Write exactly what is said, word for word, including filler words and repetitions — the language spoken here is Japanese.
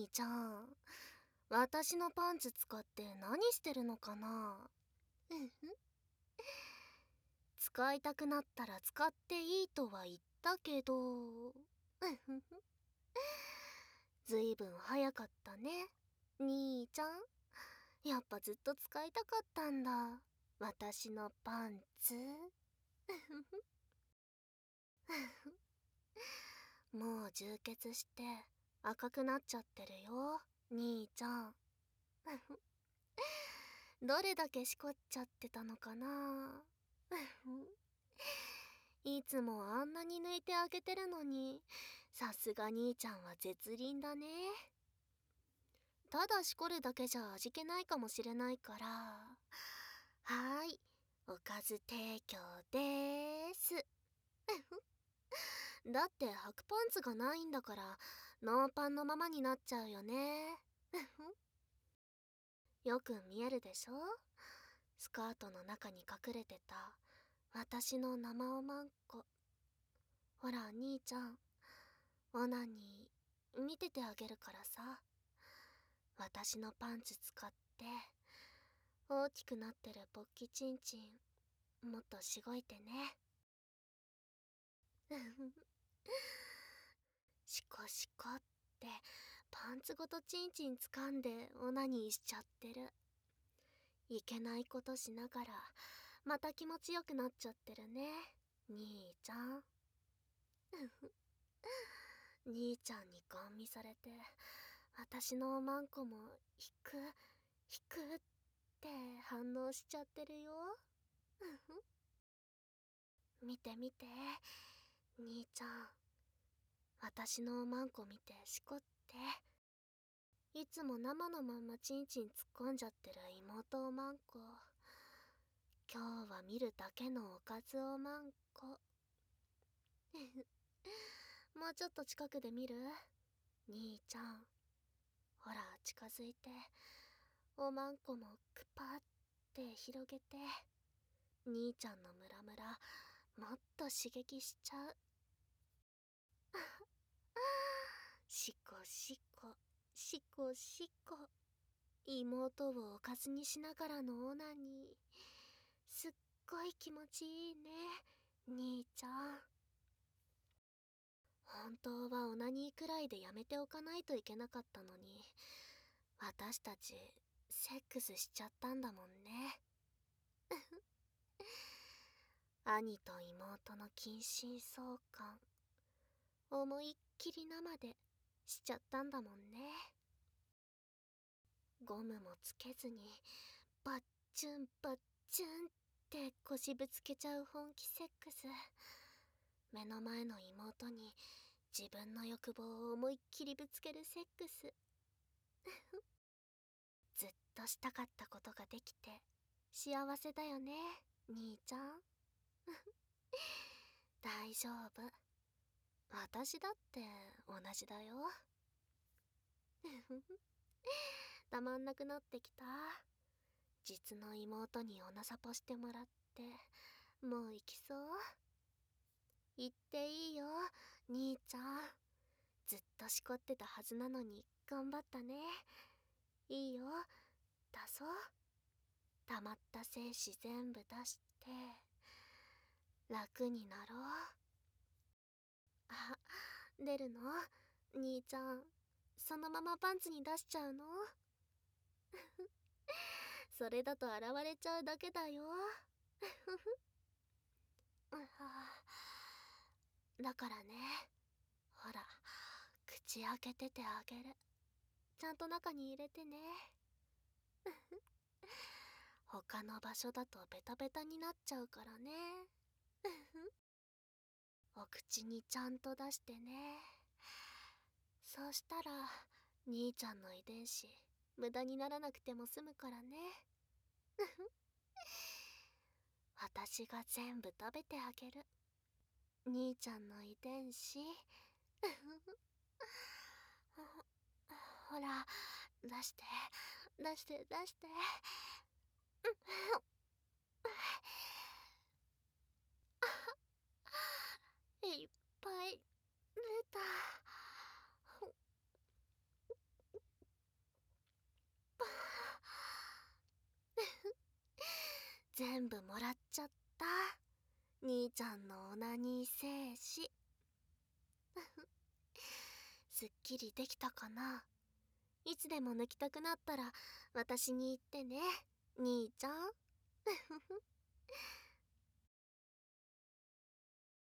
兄ちゃん、私のパンツ使って何してるのかな。うんふん。使いたくなったら使っていいとは言ったけど、うんふんふん。ずいぶん早かったね、兄ちゃん。やっぱずっと使いたかったんだ、私のパンツ。もう充血して赤くなっちゃってるよ、兄ちゃん。どれだけしこっちゃってたのかな。いつもあんなに抜いてあげてるのに、さすが兄ちゃんは絶倫だね。ただしこるだけじゃ味気ないかもしれないから、はーい、おかず提供でーす。だって履くパンツがないんだからノーパンのままになっちゃうよね。よく見えるでしょ、スカートの中に隠れてた私の生おまんこ。ほら兄ちゃん、オナニー見ててあげるからさ。私のパンツ使って大きくなってるポッキチンチンもっとしごいてね。シコシコってパンツごとチンチン掴んでオナニーしちゃってる。いけないことしながらまた気持ちよくなっちゃってるね、兄ちゃん。兄ちゃんにガン見されて私のおまんこも引く引くって反応しちゃってるよ。見て見て、兄ちゃん、私のおまんこ見てしこって。いつも生のまんまチンチン突っ込んじゃってる妹おまんこ、今日は見るだけのおかずおまんこ。もうちょっと近くで見る、兄ちゃん。ほら近づいて、おまんこもくぱって広げて。兄ちゃんのムラムラもっと刺激しちゃう。シコシコシコシコ、妹をおかずにしながらのオナニー、すっごい気持ちいいね、兄ちゃん。本当はオナニーくらいでやめておかないといけなかったのに、私たちセックスしちゃったんだもんね。兄と妹の近親相関、思いっきり生でしちゃったんだもんね。ゴムもつけずにバッチュンバッチュンって腰ぶつけちゃう本気セックス。目の前の妹に自分の欲望を思いっきりぶつけるセックス。ずっとしたかったことができて幸せだよね、兄ちゃん。大丈夫、私だって同じだよ。たまんなくなってきた。実の妹におなさぽしてもらってもう行きそう。行っていいよ、兄ちゃん。ずっとしこってたはずなのに頑張ったね。いいよ、出そう。溜まった精子全部出して楽になろう。あ、出るの、兄ちゃん。そのままパンツに出しちゃうの。それだと現れちゃうだけだよ。だからね、ほら口開けててあげる。ちゃんと中に入れてね。他の場所だとベタベタになっちゃうからね。お口にちゃんと出してね。そうしたら兄ちゃんの遺伝子無駄にならなくても済むからね。私が全部食べてあげる、兄ちゃんの遺伝子。ほら出して出して出して。いっぱい出た。 全部もらっちゃった。兄ちゃんのオナニー精子。すっきりできたかな。いつでも抜きたくなったら私に言ってね、兄ちゃん。